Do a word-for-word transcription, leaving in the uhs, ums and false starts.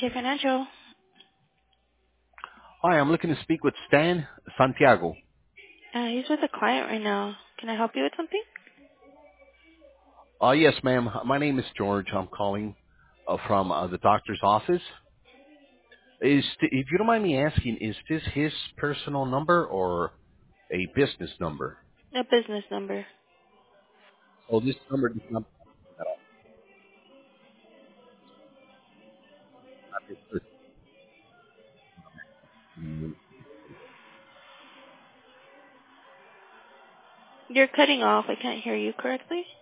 K Financial. Hi, I'm looking to speak with Stan Santiago. Uh, he's with a client right now. Can I help you with something? Uh, yes, ma'am. My name is George. I'm calling uh, from uh, the doctor's office. Is if you don't mind me asking, is this his personal number or a business number? A business number. Oh, this number does not. You're cutting off. I can't hear you correctly.